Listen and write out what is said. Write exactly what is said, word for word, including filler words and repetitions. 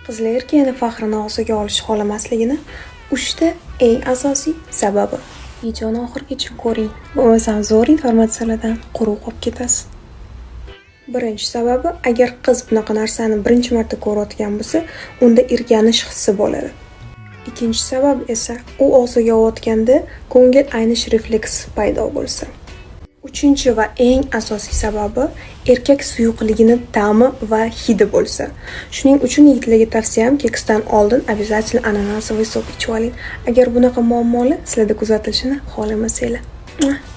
Qizlar erkakni faxrini og'ziga olish xohlamasligini uchta eng asosiy sababi. Videoni oxirigacha ko'ring, bo'lmasam zo'r informatsiyalardan quruq qolib ketasiz. Birinchi sababi, agar qiz bunaqa narsani birinchi marta ko'rayotgan bo'lsa, unda irganish hissi bo'ladi. Ikkinchi sabab esa u og'ziga olayotganda ko'ngil aynish refleksi paydo bo'lsa. Uchinchi va eng asosiy sababi erkak suyuqligini ta'mi va hidi bo'lsa. Shuning uchun yigitlarga tavsiyam keksdan oldin обязательно ananasовый sok ichib oling. Agar bunaqa muammolar sizlarda kuzatilishini xohlamasanglar.